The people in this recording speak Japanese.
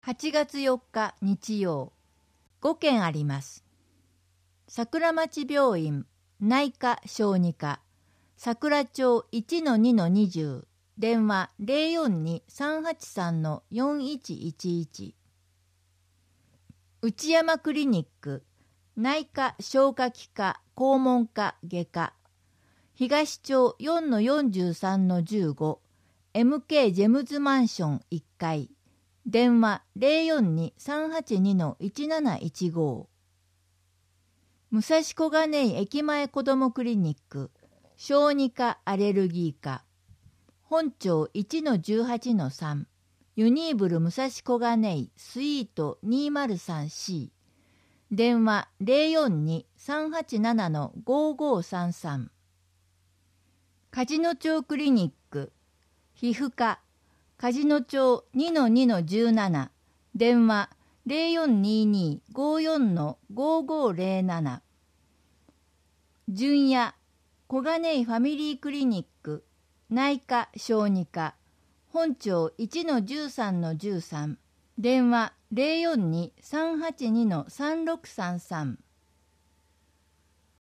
8月4日日曜、5件あります。桜町病院内科小児科桜町 1-2-20 電話 042-383-4111 内山クリニック内科消化器科肛門科外科東町 4-43-15 MK ジェムズマンション1階電話 042-382-1715 武蔵小金井駅前子どもクリニック小児科アレルギー科本町 1-18-3 ユニーブル武蔵小金井スイート 203C 電話 042-387-5533 梶野町クリニック皮膚科梶野町 2-2-17 電話 0422-54-5507 純也小金井ファミリークリニック内科小児科本町 1-13-13 電話 042-382-3633